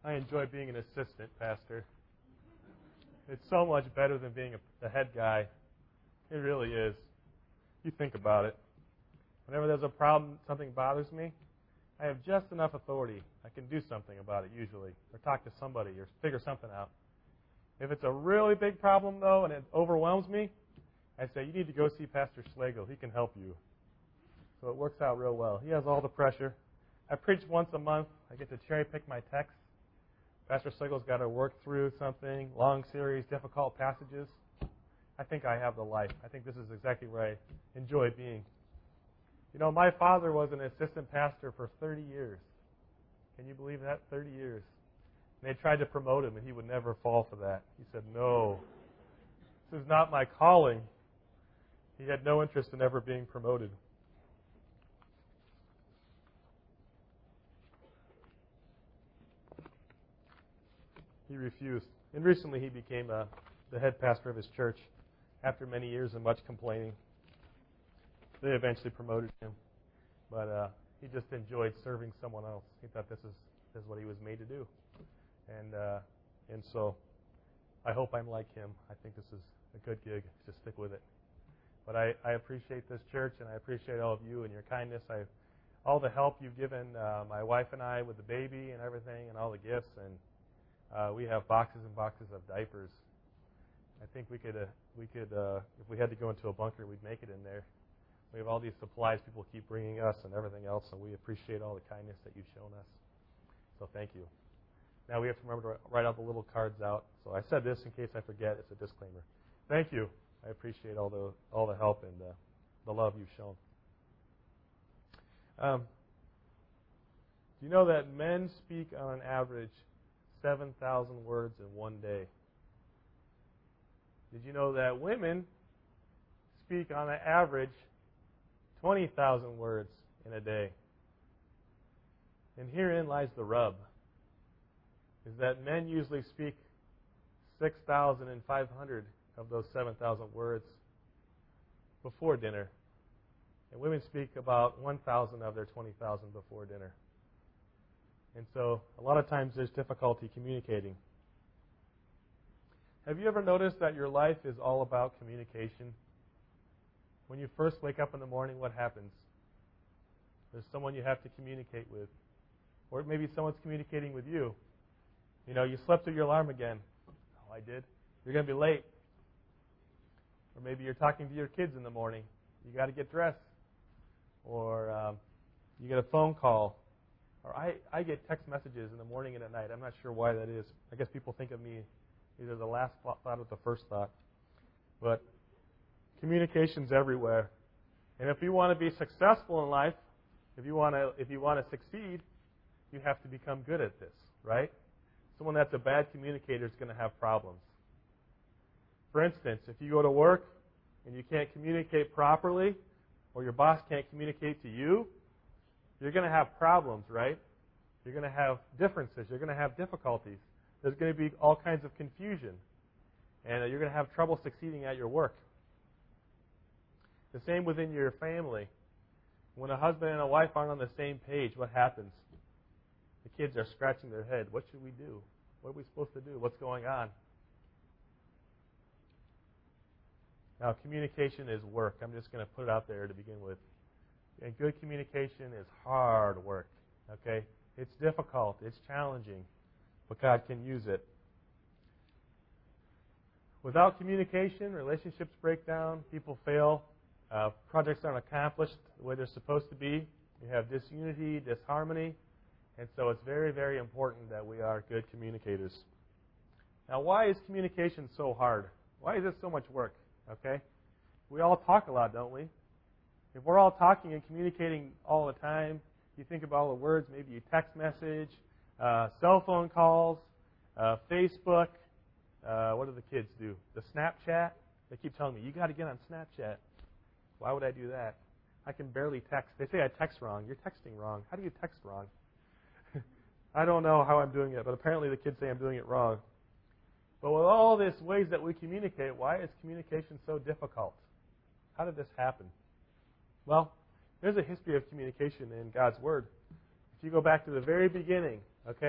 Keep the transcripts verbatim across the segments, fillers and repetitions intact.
I enjoy being an assistant pastor. It's so much better than being a, the head guy. It really is. You think about it. Whenever there's a problem, something bothers me, I have just enough authority. I can do something about it usually, or talk to somebody, or figure something out. If it's a really big problem, though, and it overwhelms me, I say, you need to go see Pastor Schlegel. He can help you. So it works out real well. He has all the pressure. I preach once a month. I get to cherry pick my texts. Pastor Schlegel's got to work through something, long series, difficult passages. I think I have the life. I think this is exactly where I enjoy being. You know, my father was an assistant pastor for thirty years. Can you believe that? thirty years. And they tried to promote him, and he would never fall for that. He said, no, this is not my calling. He had no interest in ever being promoted. He refused. And recently he became uh, the head pastor of his church after many years and much complaining. They eventually promoted him. But uh, he just enjoyed serving someone else. He thought this is, this is what he was made to do. And uh, and so I hope I'm like him. I think this is a good gig. Just stick with it. But I, I appreciate this church, and I appreciate all of you and your kindness. I, all the help you've given uh, my wife and I with the baby and everything and all the gifts. And Uh, we have boxes and boxes of diapers. I think we could, uh, we could, uh, if we had to go into a bunker, we'd make it in there. We have all these supplies people keep bringing us and everything else, and we appreciate all the kindness that you've shown us. So thank you. Now we have to remember to write out the little cards out. So I said this in case I forget. It's a disclaimer. Thank you. I appreciate all the all the help and uh, the love you've shown. Um, do you know that men speak on an average seven thousand words in one day? Did you know that women speak on an average twenty thousand words in a day? And herein lies the rub, is that men usually speak six thousand five hundred of those seven thousand words before dinner. And women speak about one thousand of their twenty thousand before dinner. And so a lot of times there's difficulty communicating. Have you ever noticed that your life is all about communication? When you first wake up in the morning, what happens? There's someone you have to communicate with. Or maybe someone's communicating with you. You know, you slept through your alarm again. Oh, I did. You're going to be late. Or maybe you're talking to your kids in the morning. You got to get dressed. Or um, you get a phone call. Or I, I get text messages in the morning and at night. I'm not sure why that is. I guess people think of me either the last thought or the first thought. But communication's everywhere. And if you want to be successful in life, if you want to if you want to succeed, you have to become good at this, right? Someone that's a bad communicator is going to have problems. For instance, if you go to work and you can't communicate properly, or your boss can't communicate to you, you're going to have problems, right? You're going to have differences. You're going to have difficulties. There's going to be all kinds of confusion. And you're going to have trouble succeeding at your work. The same within your family. When a husband and a wife aren't on the same page, what happens? The kids are scratching their head. What should we do? What are we supposed to do? What's going on? Now, communication is work. I'm just going to put it out there to begin with. And good communication is hard work, okay? It's difficult. It's challenging. But God can use it. Without communication, relationships break down. People fail. Uh, projects aren't accomplished the way they're supposed to be. You have disunity, disharmony. And so it's very, very important that we are good communicators. Now, why is communication so hard? Why is it so much work, okay? We all talk a lot, don't we? If we're all talking and communicating all the time, you think about all the words, maybe you text message, uh, cell phone calls, uh, Facebook. Uh, what do the kids do? The Snapchat. They keep telling me, you got to get on Snapchat. Why would I do that? I can barely text. They say I text wrong. You're texting wrong. How do you text wrong? I don't know how I'm doing it, but apparently the kids say I'm doing it wrong. But with all these ways that we communicate, why is communication so difficult? How did this happen? Well, there's a history of communication in God's Word. If you go back to the very beginning, okay,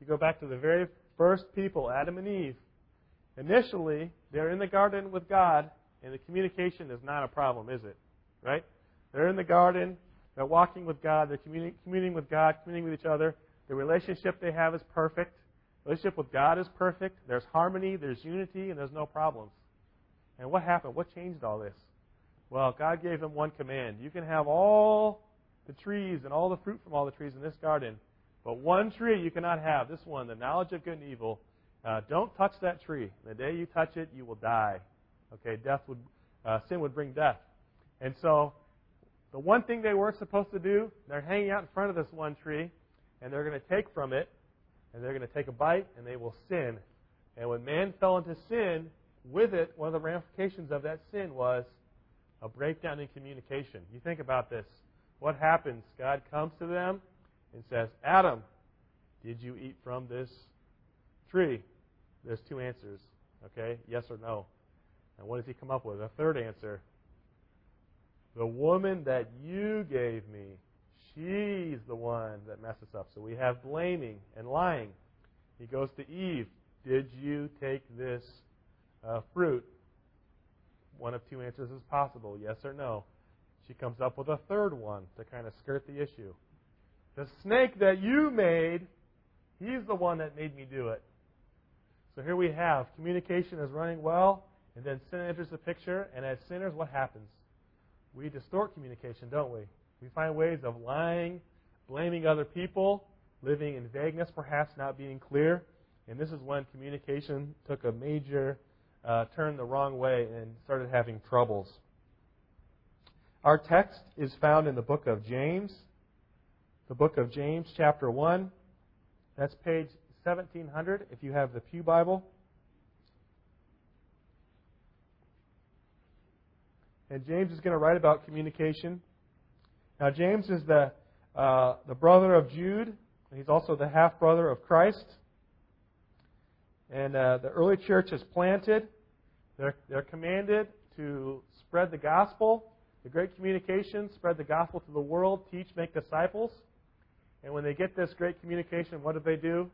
you go back to the very first people, Adam and Eve. Initially, they're in the garden with God, and the communication is not a problem, is it? Right? They're in the garden. They're walking with God. They're communi- communing with God, communing with each other. The relationship they have is perfect. The relationship with God is perfect. There's harmony, there's unity, and there's no problems. And what happened? What changed all this? Well, God gave them one command. You can have all the trees and all the fruit from all the trees in this garden, but one tree you cannot have, this one, the knowledge of good and evil. Uh, don't touch that tree. The day you touch it, you will die. Okay, death would, uh, sin would bring death. And so, the one thing they weren't supposed to do, they're hanging out in front of this one tree, and they're going to take from it, and they're going to take a bite, and they will sin. And when man fell into sin, with it, one of the ramifications of that sin was a breakdown in communication. You think about this. What happens? God comes to them and says, Adam, did you eat from this tree? There's two answers. Okay, yes or no. And what does he come up with? A third answer. The woman that you gave me, she's the one that messes up. So we have blaming and lying. He goes to Eve. Did you take this uh, fruit? One of two answers is possible, yes or no. She comes up with a third one to kind of skirt the issue. The snake that you made, he's the one that made me do it. So here we have communication is running well, and then sin enters the picture, and as sinners, what happens? We distort communication, don't we? We find ways of lying, blaming other people, living in vagueness, perhaps not being clear. And this is when communication took a major uh, turn the wrong way and started having troubles. Our text is found in the book of James, the book of James, chapter one. That's page seventeen hundred if you have the Pew Bible. And James is going to write about communication. Now, James is the uh, the brother of Jude. He's also the half-brother of Christ. And uh, the early church is planted. They're, they're commanded to spread the gospel, the great communication, spread the gospel to the world, teach, make disciples. And when they get this great communication, what do they do?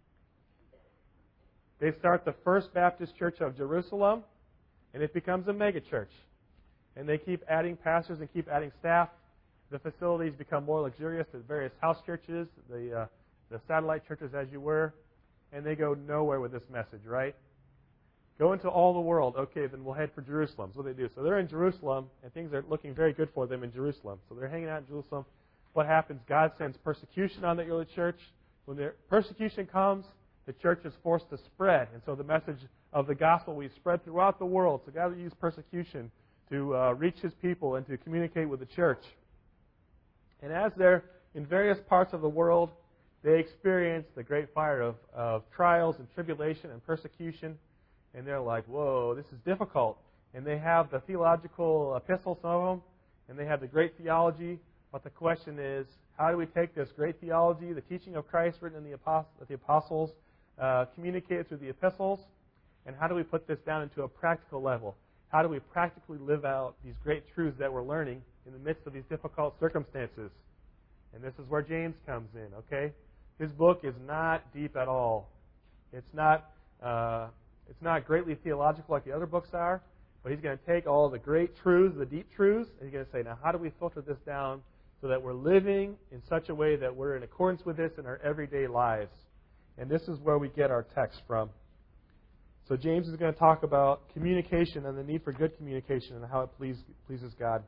They start the First Baptist Church of Jerusalem, and it becomes a megachurch. And they keep adding pastors and keep adding staff. The facilities become more luxurious at various house churches, the uh, the satellite churches as you were, and they go nowhere with this message, right? Go into all the world. Okay, then we'll head for Jerusalem. So what they do. So they're in Jerusalem, and things are looking very good for them in Jerusalem. So they're hanging out in Jerusalem. What happens? God sends persecution on the early church. When the persecution comes, the church is forced to spread. And so the message of the gospel we spread throughout the world. So God used persecution to uh, reach His people and to communicate with the church. And as they're in various parts of the world, they experience the great fire of, of trials and tribulation and persecution. And they're like, whoa, this is difficult. And they have the theological epistles, some of them, and they have the great theology. But the question is, how do we take this great theology, the teaching of Christ written in the apostles, the apostles uh, communicated through the epistles, and how do we put this down into a practical level? How do we practically live out these great truths that we're learning in the midst of these difficult circumstances? And this is where James comes in, okay? His book is not deep at all. It's not uh, it's not greatly theological like the other books are, but he's going to take all the great truths, the deep truths, and he's going to say, now how do we filter this down so that we're living in such a way that we're in accordance with this in our everyday lives? And this is where we get our text from. So James is going to talk about communication and the need for good communication and how it please, pleases God.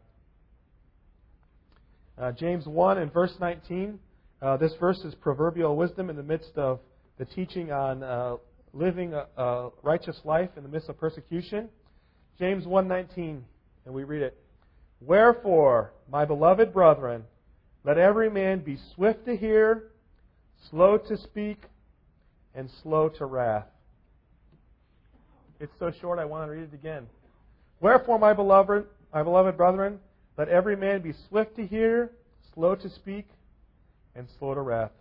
Uh, James one and verse nineteen. Uh, this verse is proverbial wisdom in the midst of the teaching on uh, living a, a righteous life in the midst of persecution. James one nineteen, and we read it. Wherefore, my beloved brethren, let every man be swift to hear, slow to speak, and slow to wrath. It's so short I want to read it again. Wherefore, my beloved, my beloved brethren, let every man be swift to hear, slow to speak, and slow to wrath.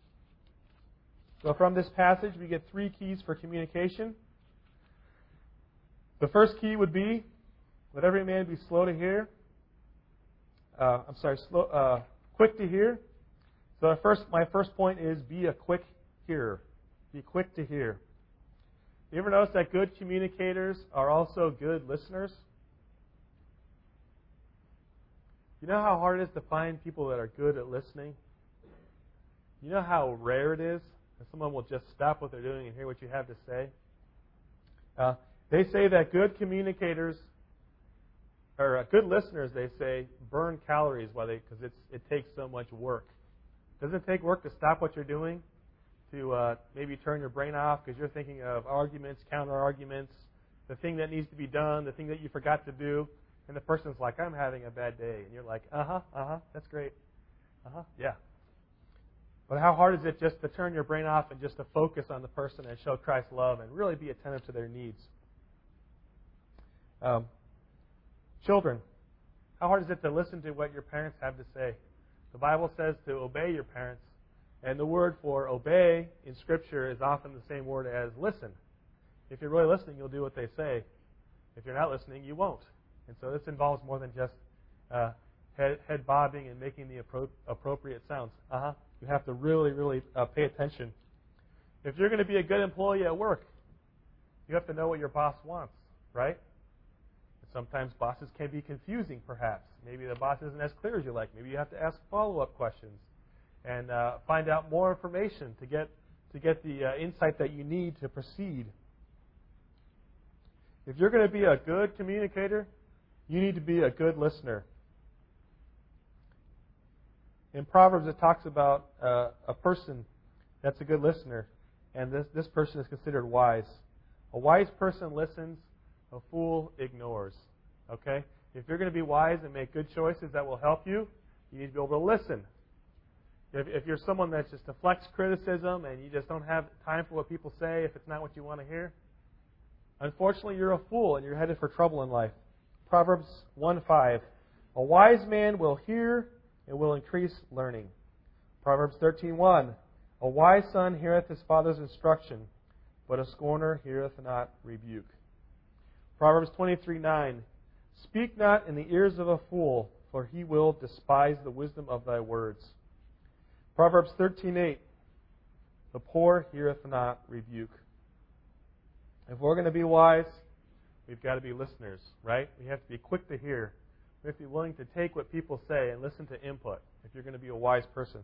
So from this passage, we get three keys for communication. The first key would be, let every man be slow to hear. Uh, I'm sorry, slow, uh, quick to hear. So first, my first point is, be a quick hearer. Be quick to hear. You ever notice that good communicators are also good listeners? You know how hard it is to find people that are good at listening? You know how rare it is that someone will just stop what they're doing and hear what you have to say? Uh, they say that good communicators, or uh, good listeners, they say, burn calories while they because it's it takes so much work. Doesn't it take work to stop what you're doing? To uh, maybe turn your brain off because you're thinking of arguments, counter-arguments, the thing that needs to be done, the thing that you forgot to do, and the person's like, I'm having a bad day. And you're like, uh-huh, uh-huh, that's great. Uh-huh, yeah. But how hard is it just to turn your brain off and just to focus on the person and show Christ's love and really be attentive to their needs? Um, children, how hard is it to listen to what your parents have to say? The Bible says to obey your parents. And the word for obey in Scripture is often the same word as listen. If you're really listening, you'll do what they say. If you're not listening, you won't. And so this involves more than just uh, head, head bobbing and making the appro- appropriate sounds. Uh-huh. You have to really, really uh, pay attention. If you're going to be a good employee at work, you have to know what your boss wants, right? Sometimes bosses can be confusing, perhaps. Maybe the boss isn't as clear as you like. Maybe you have to ask follow-up questions and uh, find out more information to get to get the uh, insight that you need to proceed. If you're going to be a good communicator, you need to be a good listener. In Proverbs, it talks about uh, a person that's a good listener, and this, this person is considered wise. A wise person listens, a fool ignores. Okay? If you're going to be wise and make good choices that will help you, you need to be able to listen. If, if you're someone that just deflects criticism and you just don't have time for what people say if it's not what you want to hear, unfortunately, you're a fool and you're headed for trouble in life. Proverbs one five, a wise man will hear and will increase learning. Proverbs thirteen one, a wise son heareth his father's instruction, but a scorner heareth not rebuke. Proverbs twenty-three nine, speak not in the ears of a fool, for he will despise the wisdom of thy words. Proverbs thirteen eight, the poor heareth not rebuke. If we're going to be wise, we've got to be listeners, right? We have to be quick to hear. We have to be willing to take what people say and listen to input if you're going to be a wise person.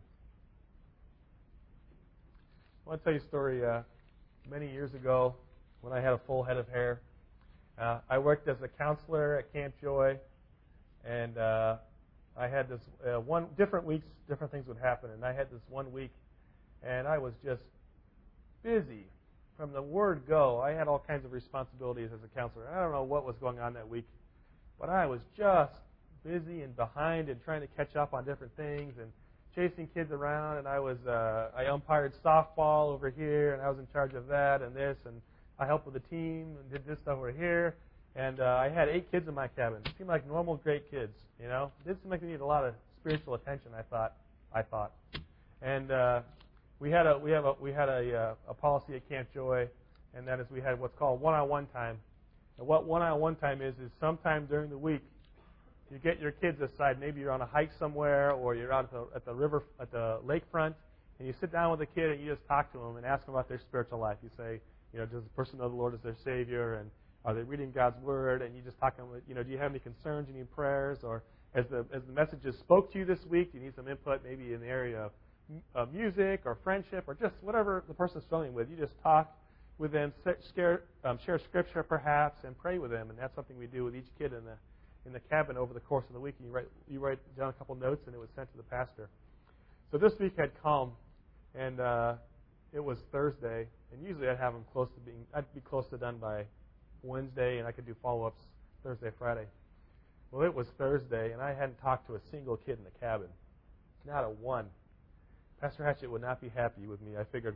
I want to tell you a story. Uh, many years ago, when I had a full head of hair, uh, I worked as a counselor at Camp Joy, and uh, I had this uh, one different weeks, different things would happen, and I had this one week, and I was just busy from the word go. I had all kinds of responsibilities as a counselor. I don't know what was going on that week, but I was just busy and behind and trying to catch up on different things and chasing kids around. And I was uh, I umpired softball over here, and I was in charge of that and this, and I helped with the team and did this stuff over here. And uh, I had eight kids in my cabin. It seemed like normal, great kids, you know. It did seem like they needed a lot of spiritual attention. I thought, I thought, and uh, we had a we have a we had a uh, a policy at Camp Joy, and that is we had what's called one-on-one time. And what one-on-one time is is sometime during the week, you get your kids aside. Maybe you're on a hike somewhere, or you're out at the at the river at the lakefront, and you sit down with a kid and you just talk to them and ask them about their spiritual life. You say, you know, does the person know the Lord as their Savior, and are they reading God's Word? And you just talk to them, you know, do you have any concerns? You need prayers? Or as the as the messages spoke to you this week, do you need some input maybe in the area of uh, music or friendship or just whatever the person's struggling with? You just talk with them, share, um, share Scripture perhaps, and pray with them. And that's something we do with each kid in the in the cabin over the course of the week. And you write you write down a couple notes, and it was sent to the pastor. So this week had come, and uh, it was Thursday. And usually I'd have them close to being, I'd be close to done by Wednesday, and I could do follow-ups Thursday, Friday. Well, it was Thursday, and I hadn't talked to a single kid in the cabin. Not a one. Pastor Hatchett would not be happy with me, I figured.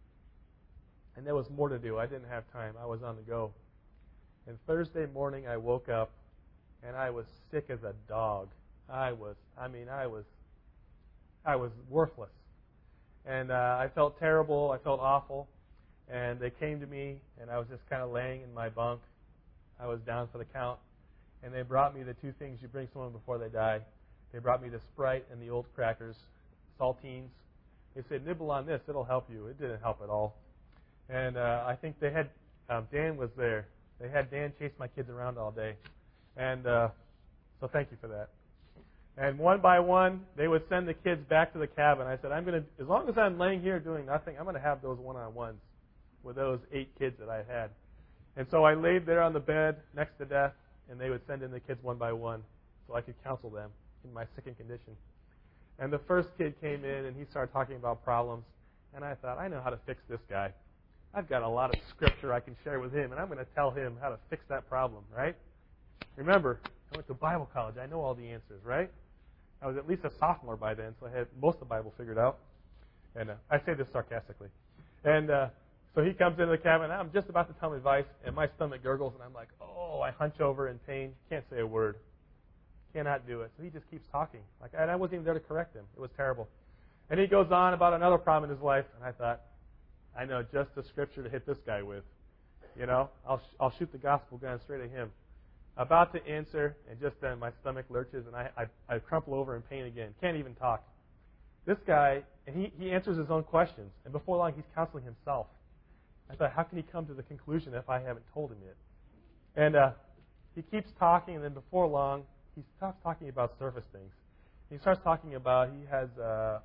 And there was more to do. I didn't have time. I was on the go. And Thursday morning, I woke up, and I was sick as a dog. I was, I mean, I was, I was worthless. And uh, I felt terrible. I felt awful. And they came to me, and I was just kind of laying in my bunk. I was down for the count. And they brought me the two things you bring someone before they die. They brought me the Sprite and the old crackers, saltines. They said, nibble on this. It'll help you. It didn't help at all. And uh, I think they had, um, Dan was there. They had Dan chase my kids around all day. And uh, so thank you for that. And one by one, they would send the kids back to the cabin. I said, I'm going to, as long as I'm laying here doing nothing, I'm going to have those one-on-ones with those eight kids that I had. And so I laid there on the bed next to Death, and they would send in the kids one by one so I could counsel them in my sickened condition. And the first kid came in, and he started talking about problems. And I thought, I know how to fix this guy. I've got a lot of scripture I can share with him, and I'm going to tell him how to fix that problem, right? Remember, I went to Bible college. I know all the answers, right? I was at least a sophomore by then, so I had most of the Bible figured out. And uh, I say this sarcastically. And uh, so he comes into the cabin, and I'm just about to tell him advice, and my stomach gurgles, and I'm like, oh, I hunch over in pain. Can't say a word. Cannot do it. So he just keeps talking. Like, and I wasn't even there to correct him. It was terrible. And he goes on about another problem in his life, and I thought, I know just the scripture to hit this guy with. You know, I'll sh- I'll shoot the gospel gun straight at him. About to answer, and just then my stomach lurches, and I, I, I crumple over in pain again. Can't even talk. This guy, and he, he answers his own questions, and before long he's counseling himself. I thought, how can he come to the conclusion if I haven't told him yet? And uh, he keeps talking, and then before long, he stops talking about surface things. He starts talking about he has uh,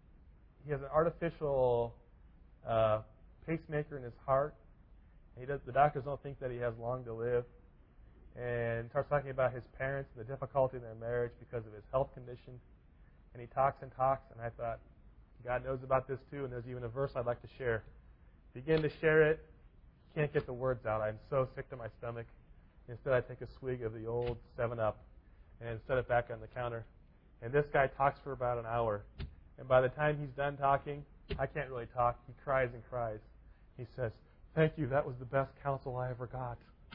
he has an artificial uh, pacemaker in his heart. He does, the doctors don't think that he has long to live. And starts talking about his parents and the difficulty in their marriage because of his health condition. And he talks and talks, and I thought, God knows about this too, and there's even a verse I'd like to share. Begin to share it. Can't get the words out. I'm so sick to my stomach. Instead, I take a swig of the old seven up and set it back on the counter. And this guy talks for about an hour. And by the time he's done talking, I can't really talk. He cries and cries. He says, thank you. That was the best counsel I ever got.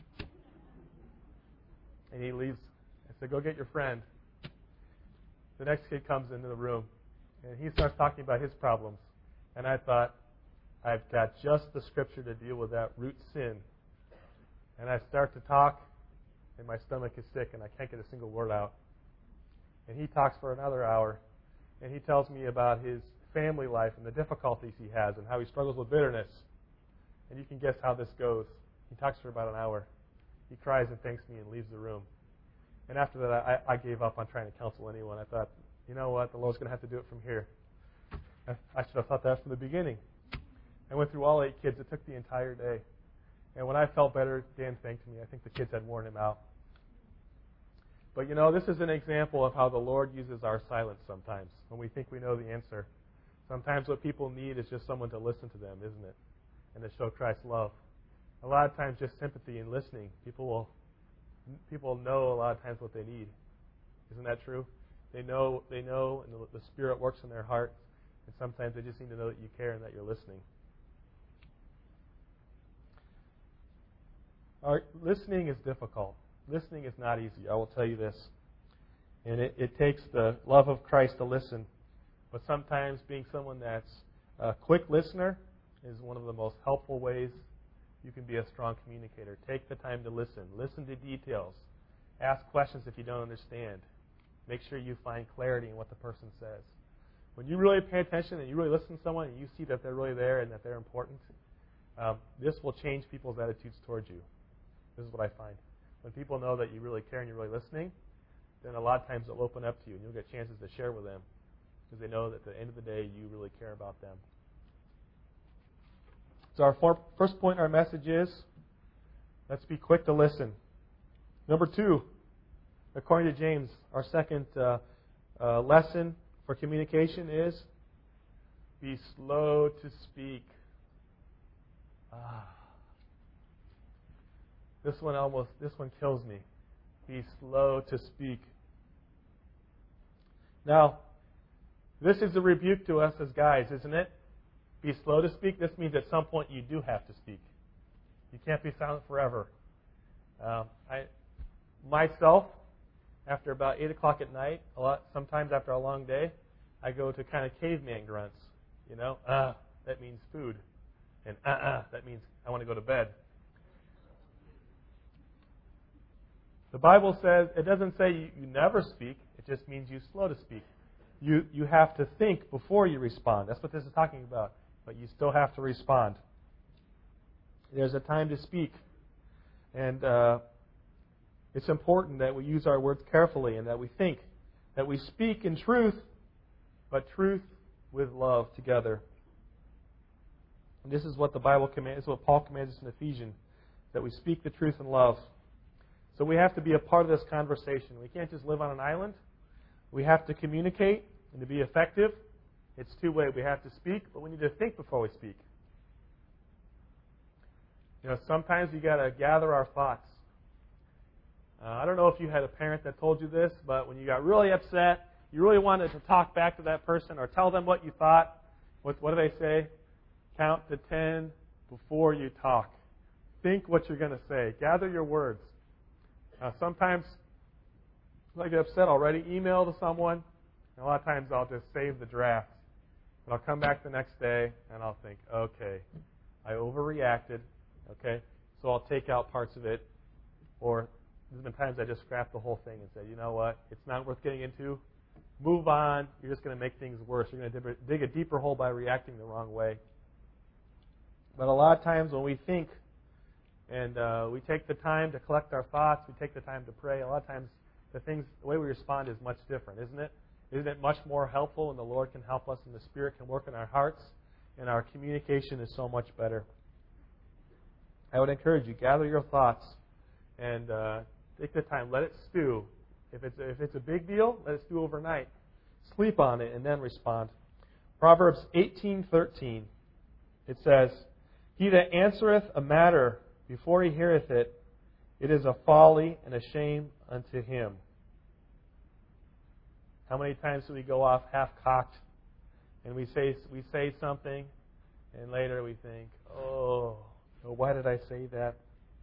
And he leaves. I said, go get your friend. The next kid comes into the room, and he starts talking about his problems. And I thought, I've got just the scripture to deal with that root sin. And I start to talk, and my stomach is sick, and I can't get a single word out. And he talks for another hour, and he tells me about his family life and the difficulties he has and how he struggles with bitterness. And you can guess how this goes. He talks for about an hour. He cries and thanks me and leaves the room. And after that, I, I gave up on trying to counsel anyone. I thought, you know what, the Lord's going to have to do it from here. I, I should have thought that from the beginning. I went through all eight kids. It took the entire day. And when I felt better, Dan thanked me. I think the kids had worn him out. But, you know, this is an example of how the Lord uses our silence sometimes when we think we know the answer. Sometimes what people need is just someone to listen to them, isn't it? And to show Christ's love. A lot of times just sympathy and listening. People will people know a lot of times what they need. Isn't that true? They know, they know, and the, the Spirit works in their heart. And sometimes they just need to know that you care and that you're listening. Our, listening is difficult. Listening is not easy. I will tell you this. And it, it takes the love of Christ to listen. But sometimes being someone that's a quick listener is one of the most helpful ways you can be a strong communicator. Take the time to listen. Listen to details. Ask questions if you don't understand. Make sure you find clarity in what the person says. When you really pay attention and you really listen to someone and you see that they're really there and that they're important, um, this will change people's attitudes towards you. This is what I find. When people know that you really care and you're really listening, then a lot of times they'll open up to you and you'll get chances to share with them because they know that at the end of the day you really care about them. So our for, first point in our message is, let's be quick to listen. Number two, according to James, our second uh, uh, lesson for communication is, be slow to speak. Ah. This one almost, this one kills me. Be slow to speak. Now, this is a rebuke to us as guys, isn't it? Be slow to speak. This means at some point you do have to speak. You can't be silent forever. Um, I, myself, after about eight o'clock at night, a lot, sometimes after a long day, I go to kind of caveman grunts. You know, uh, that means food. And uh-uh, that means I want to go to bed. The Bible says, it doesn't say you, you never speak. It just means you slow to speak. You, you have to think before you respond. That's what this is talking about. But you still have to respond. There's a time to speak. And uh, it's important that we use our words carefully and that we think, that we speak in truth, but truth with love together. And this is what the Bible commands, this is what Paul commands us in Ephesians, that we speak the truth in love. So we have to be a part of this conversation. We can't just live on an island. We have to communicate, and to be effective, it's two-way. We have to speak, but we need to think before we speak. You know, sometimes you got to gather our thoughts. Uh, I don't know if you had a parent that told you this, but when you got really upset, you really wanted to talk back to that person or tell them what you thought. What, what do they say? Count to ten before you talk. Think what you're going to say. Gather your words. Uh, sometimes, when I get upset, I'll write an email to someone. And a lot of times I'll just save the draft. And I'll come back the next day and I'll think, okay, I overreacted. Okay, so I'll take out parts of it. Or there's been times I just scrap the whole thing and say, you know what, it's not worth getting into. Move on. You're just going to make things worse. You're going to dig a deeper hole by reacting the wrong way. But a lot of times when we think and uh, we take the time to collect our thoughts, we take the time to pray, a lot of times the things, the way we respond is much different, isn't it? Isn't it much more helpful when the Lord can help us and the Spirit can work in our hearts and our communication is so much better? I would encourage you, gather your thoughts and uh, take the time. Let it stew. If it's, if it's a big deal, let it stew overnight. Sleep on it and then respond. Proverbs eighteen thirteen, it says, "He that answereth a matter before he heareth it, it is a folly and a shame unto him." How many times do we go off half-cocked and we say we say something and later we think, oh, why did I say that?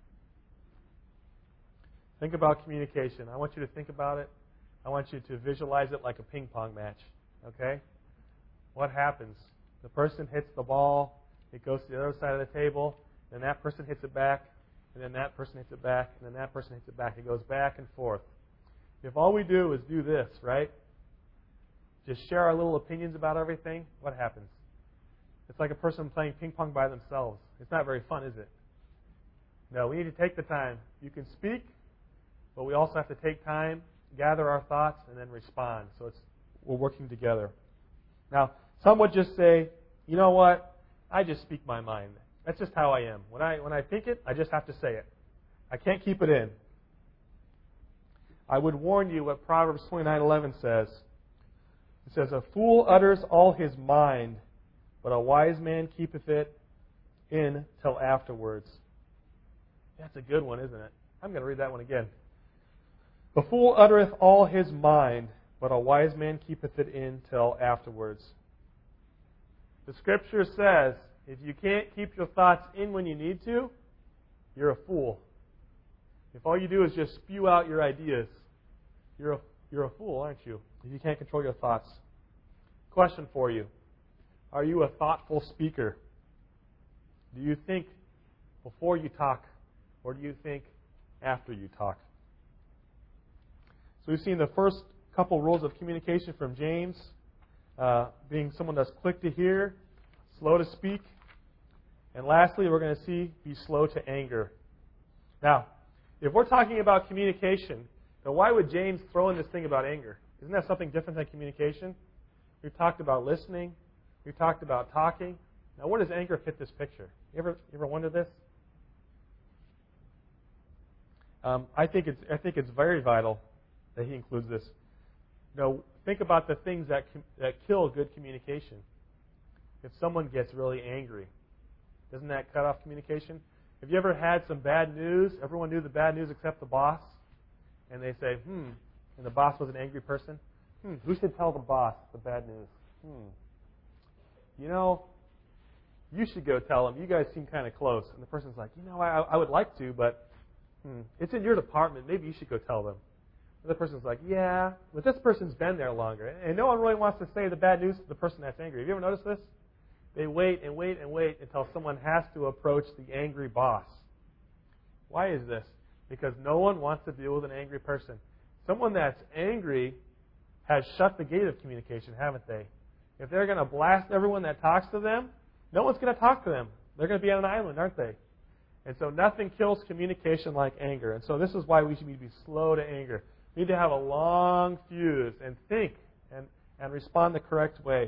Think about communication. I want you to think about it. I want you to visualize it like a ping pong match. Okay? What happens? The person hits the ball, it goes to the other side of the table, then that person hits it back, and then that person hits it back, and then that person hits it back. It goes back and forth. If all we do is do this, right? Just share our little opinions about everything, what happens? It's like a person playing ping pong by themselves. It's not very fun, is it? No, we need to take the time. You can speak, but we also have to take time, gather our thoughts, and then respond. So it's we're working together. Now, some would just say, you know what? I just speak my mind. That's just how I am. When I when I think it, I just have to say it. I can't keep it in. I would warn you what Proverbs twenty-nine eleven says. It says, "A fool utters all his mind, but a wise man keepeth it in till afterwards." That's a good one, isn't it? I'm going to read that one again. "A fool uttereth all his mind, but a wise man keepeth it in till afterwards." The Scripture says, if you can't keep your thoughts in when you need to, you're a fool. If all you do is just spew out your ideas, you're a, you're a fool, aren't you? If you can't control your thoughts. Question for you. Are you a thoughtful speaker? Do you think before you talk, or do you think after you talk? So we've seen the first couple rules of communication from James, uh, being someone that's quick to hear, slow to speak, and lastly, we're going to see be slow to anger. Now, if we're talking about communication, then why would James throw in this thing about anger? Isn't that something different than communication? We've talked about listening. We've talked about talking. Now, where does anger fit this picture? You ever, you ever wonder this? Um, I think it's I think it's very vital that he includes this. You know, think about the things that that kill good communication. If someone gets really angry, doesn't that cut off communication? Have you ever had some bad news? Everyone knew the bad news except the boss, and they say, "Hmm," and the boss was an angry person. Hmm, who should tell the boss the bad news? Hmm. You know, you should go tell him. You guys seem kind of close. And the person's like, you know, I, I would like to, but hmm, it's in your department. Maybe you should go tell them. And the person's like, yeah, but this person's been there longer. And no one really wants to say the bad news to the person that's angry. Have you ever noticed this? They wait and wait and wait until someone has to approach the angry boss. Why is this? Because no one wants to deal with an angry person. Someone that's angry has shut the gate of communication, haven't they? If they're going to blast everyone that talks to them, no one's going to talk to them. They're going to be on an island, aren't they? And so nothing kills communication like anger. And so this is why we should be slow to anger. We need to have a long fuse and think and, and respond the correct way.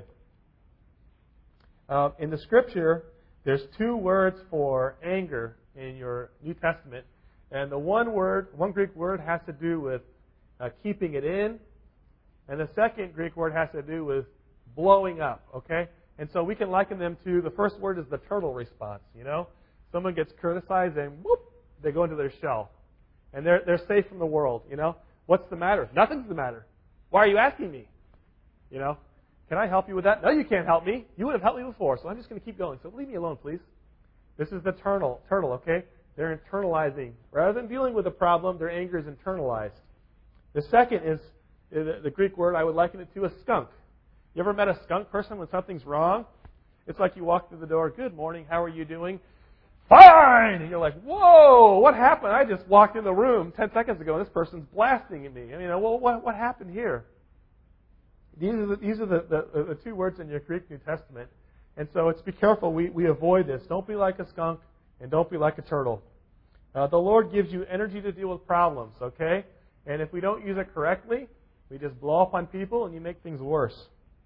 Uh, in the Scripture, there's two words for anger in your New Testament. And the one word, one Greek word has to do with uh, keeping it in. And the second Greek word has to do with blowing up, okay? And so we can liken them to, the first word is the turtle response, you know? Someone gets criticized and whoop, they go into their shell. And they're they're safe from the world, you know? What's the matter? Nothing's the matter. Why are you asking me? You know? Can I help you with that? No, you can't help me. You would have helped me before, so I'm just going to keep going. So leave me alone, please. This is the turtle, turtle, okay? They're internalizing. Rather than dealing with the problem, their anger is internalized. The second is the Greek word, I would liken it to a skunk. You ever met a skunk person when something's wrong? It's like you walk through the door, good morning, how are you doing? Fine! And you're like, whoa, what happened? I just walked in the room ten seconds ago and this person's blasting at me. I mean, well, what, what happened here? These are, the, these are the, the, the two words in your Greek New Testament. And so it's be careful we, we avoid this. Don't be like a skunk and don't be like a turtle. Uh, the Lord gives you energy to deal with problems, okay? And if we don't use it correctly, we just blow up on people and you make things worse.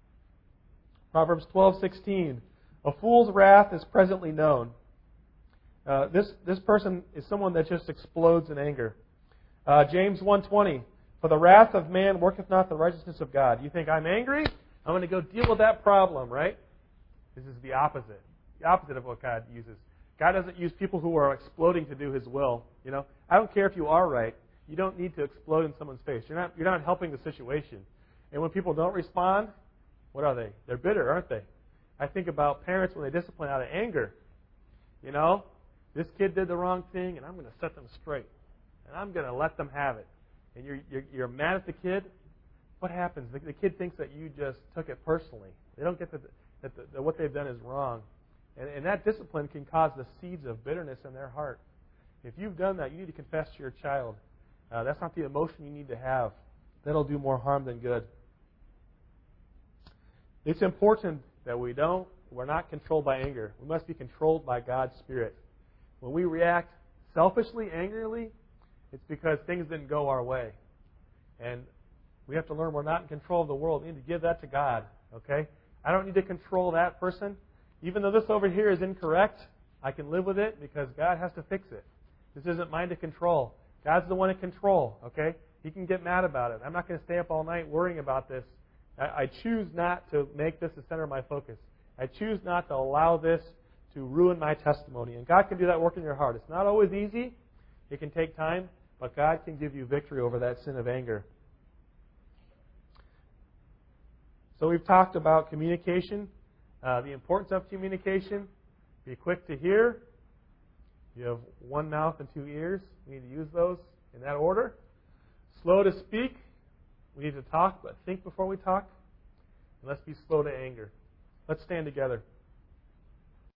Proverbs twelve sixteen. A fool's wrath is presently known. Uh, this, this person is someone that just explodes in anger. Uh, James one twenty. For the wrath of man worketh not the righteousness of God. You think I'm angry? I'm going to go deal with that problem, right? This is the opposite. The opposite of what God uses. God doesn't use people who are exploding to do His will. You know, I don't care if you are right. You don't need to explode in someone's face. You're not, you're not helping the situation. And when people don't respond, what are they? They're bitter, aren't they? I think about parents when they discipline out of anger. You know, this kid did the wrong thing, and I'm going to set them straight. And I'm going to let them have it. And you're, you're, you're mad at the kid. What happens? The, the kid thinks that you just took it personally. They don't get that, that, the, that what they've done is wrong. And, and that discipline can cause the seeds of bitterness in their heart. If you've done that, you need to confess to your child. Uh, that's not the emotion you need to have. That'll do more harm than good. It's important that we don't, we're not controlled by anger. We must be controlled by God's Spirit. When we react selfishly, angrily, it's because things didn't go our way. And we have to learn we're not in control of the world. We need to give that to God, okay? I don't need to control that person. Even though this over here is incorrect, I can live with it because God has to fix it. This isn't mine to control. God's the one in control, okay? He can get mad about it. I'm not going to stay up all night worrying about this. I, I choose not to make this the center of my focus. I choose not to allow this to ruin my testimony. And God can do that work in your heart. It's not always easy. It can take time. But God can give you victory over that sin of anger. So we've talked about communication, uh, the importance of communication. Be quick to hear. You have one mouth and two ears. We need to use those in that order. Slow to speak. We need to talk, but think before we talk. And let's be slow to anger. Let's stand together.